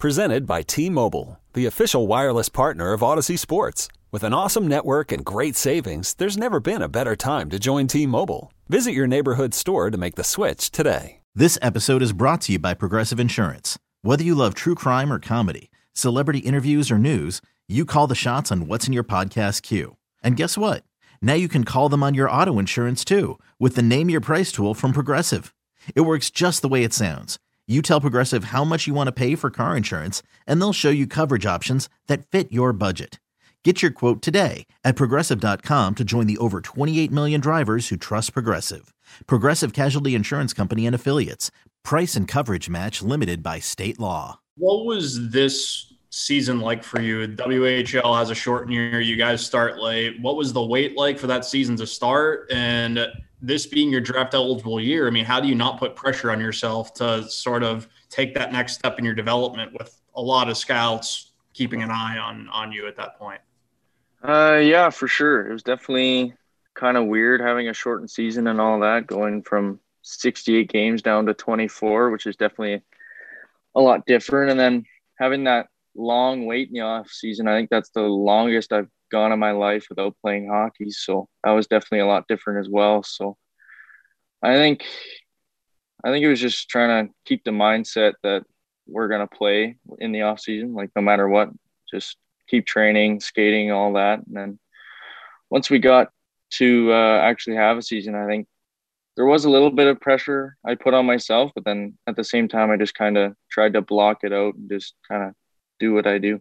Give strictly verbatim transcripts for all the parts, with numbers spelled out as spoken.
Presented by T-Mobile, the official wireless partner of Odyssey Sports. With an awesome network and great savings, there's never been a better time to join T-Mobile. Visit your neighborhood store to make the switch today. This episode is brought to you by Progressive Insurance. Whether you love true crime or comedy, celebrity interviews or news, you call the shots on what's in your podcast queue. And guess what? Now you can call them on your auto insurance too with the Name Your Price tool from Progressive. It works just the way it sounds. You tell Progressive how much you want to pay for car insurance, and they'll show you coverage options that fit your budget. Get your quote today at Progressive dot com to join the over twenty-eight million drivers who trust Progressive. Progressive Casualty Insurance Company and Affiliates. Price and coverage match limited by state law. What was this season like for you? W H L has a short year. You guys start late. What was the wait like for that season to start? And this being your draft eligible year, I mean, how do you not put pressure on yourself to sort of take that next step in your development with a lot of scouts keeping an eye on, on you at that point? Uh, yeah, for sure. It was definitely kind of weird having a shortened season and all that, going from sixty-eight games down to twenty-four, which is definitely a lot different. And then having that long wait in the off season, I think that's the longest I've gone in my life without playing hockey. So that was definitely a lot different as well. So I think, I think it was just trying to keep the mindset that we're going to play in the off season, like no matter what, just keep training, skating, all that. And then once we got to uh, actually have a season, I think there was a little bit of pressure I put on myself, but then at the same time, I just kind of tried to block it out and just kind of do what I do.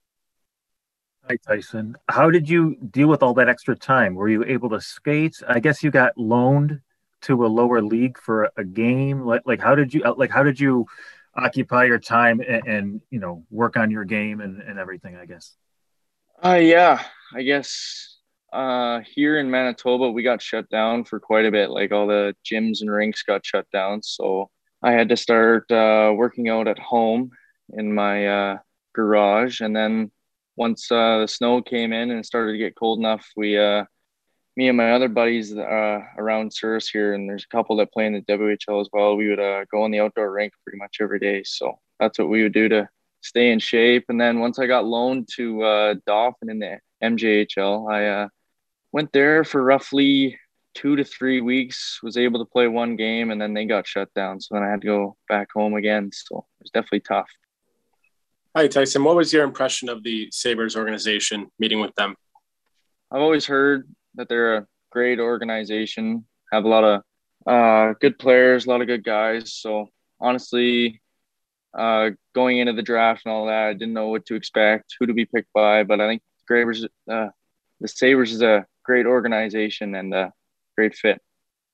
Hi, Tyson. How did you deal with all that extra time? Were you able to skate? I guess you got loaned to a lower league for a game. Like, like how did you like how did you occupy your time and, and you know work on your game and, and everything? I guess. Uh yeah, I guess uh, here in Manitoba we got shut down for quite a bit. Like all the gyms and rinks got shut down, so I had to start uh, working out at home in my uh, garage, and then. Once uh, the snow came in and it started to get cold enough, we, uh, me and my other buddies uh, around Souris here, and there's a couple that play in the W H L as well, we would uh, go on the outdoor rink pretty much every day. So that's what we would do to stay in shape. And then once I got loaned to uh, Dauphin in the M J H L, I uh, went there for roughly two to three weeks, was able to play one game, and then they got shut down. So then I had to go back home again. So it was definitely tough. Hi, Tyson. What was your impression of the Sabres organization, meeting with them? I've always heard that they're a great organization, have a lot of uh, good players, a lot of good guys. So honestly, uh, going into the draft and all that, I didn't know what to expect, who to be picked by. But I think the, Gravers, uh, the Sabres is a great organization and a great fit.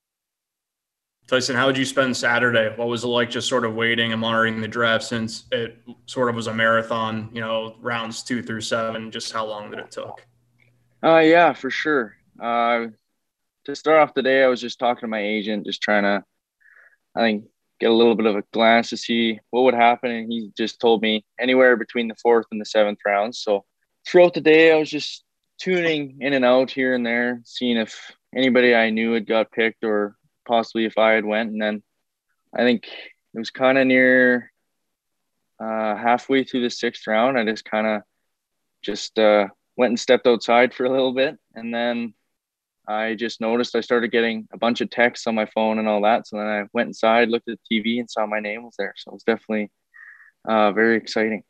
Tyson, how would you spend Saturday? What was it like just sort of waiting and monitoring the draft since it sort of was a marathon, you know, rounds two through seven, just how long did it took? Uh, yeah, for sure. Uh, to start off the day, I was just talking to my agent, just trying to, I think, get a little bit of a glance to see what would happen. And he just told me anywhere between the fourth and the seventh round. So throughout the day, I was just tuning in and out here and there, seeing if anybody I knew had got picked or possibly if I had went. And then I think it was kind of near uh, halfway through the sixth round. I just kind of just uh, went and stepped outside for a little bit. And then I just noticed I started getting a bunch of texts on my phone and all that. So then I went inside, looked at the T V and saw my name was there. So it was definitely uh, very exciting.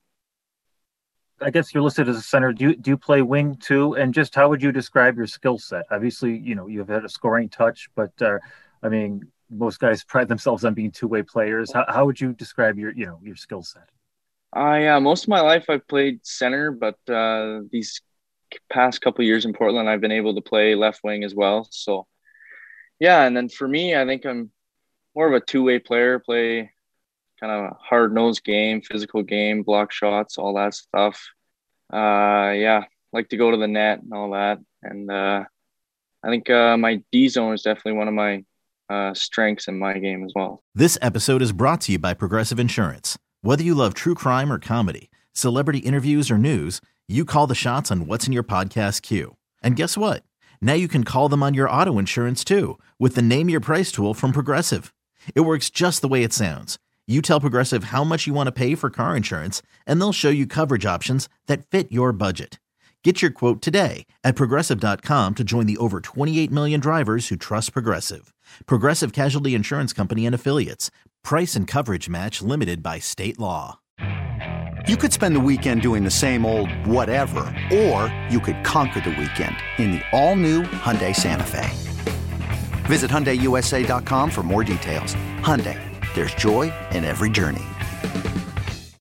I guess you're listed as a center. Do you, do you play wing too? And just how would you describe your skill set? Obviously, you know, you've had a scoring touch, but uh, I mean, most guys pride themselves on being two-way players. How, how would you describe your, you know, your skill set? Uh, yeah, most of my life I've played center, but uh, these past couple of years in Portland, I've been able to play left wing as well. So, yeah, and then for me, I think I'm more of a two-way player, play kind of a hard-nosed game, physical game, block shots, all that stuff. Uh, yeah, like to go to the net and all that. And uh, I think uh, my D zone is definitely one of my Uh, strengths in my game as well. This episode is brought to you by Progressive Insurance. Whether you love true crime or comedy, celebrity interviews or news, you call the shots on what's in your podcast queue. And guess what? Now you can call them on your auto insurance too with the Name Your Price tool from Progressive. It works just the way it sounds. You tell Progressive how much you want to pay for car insurance, and they'll show you coverage options that fit your budget. Get your quote today at Progressive dot com to join the over twenty-eight million drivers who trust Progressive. Progressive Casualty Insurance Company and Affiliates. Price and coverage match limited by state law. You could spend the weekend doing the same old whatever, or you could conquer the weekend in the all-new Hyundai Santa Fe. Visit Hyundai U S A dot com for more details. Hyundai, there's joy in every journey.